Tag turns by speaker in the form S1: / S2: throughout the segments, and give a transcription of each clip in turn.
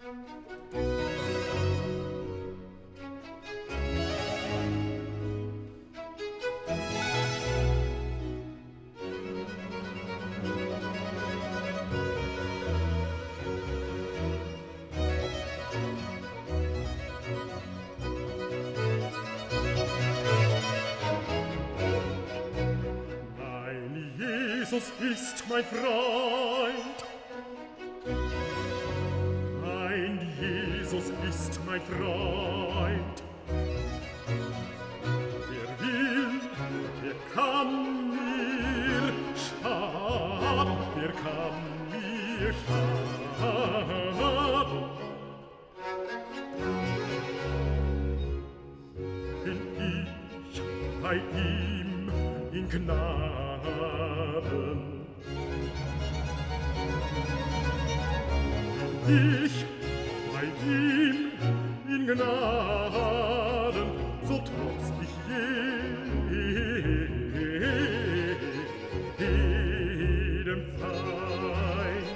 S1: Jesus ist mein Freund. Mein Jesus ist mein Freund. Wer will, wer kann mir schaden, wer kann mir schaden? Bin ich bei ihm in Gnaden. Ich bei ihm in Gnaden, so trotz ich jedem Feind.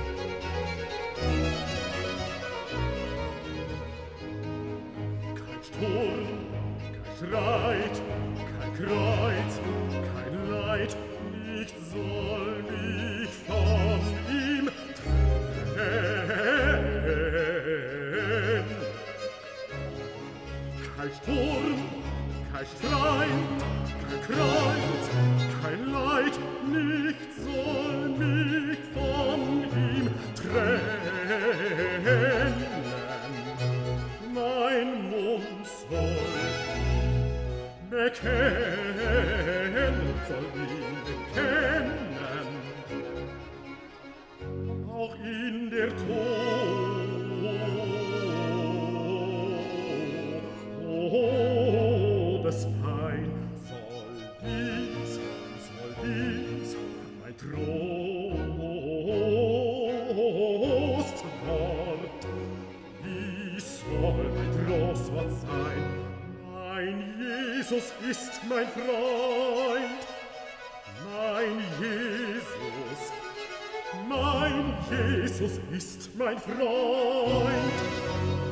S1: Kein Sturm, kein Streit, kein Kreuz, kein Leid, nicht soll mich von ihm trennen. Kein Sturm, kein Streit, kein Kreuz, kein Leid, nicht soll mich von ihm trennen. Mein Mund soll bekennen, soll ihn bekennen, auch in der Todespein soll dies mein Trostwort, dies soll mein Trostwort sein. Mein Jesus ist mein Freund, mein Jesus ist mein Freund.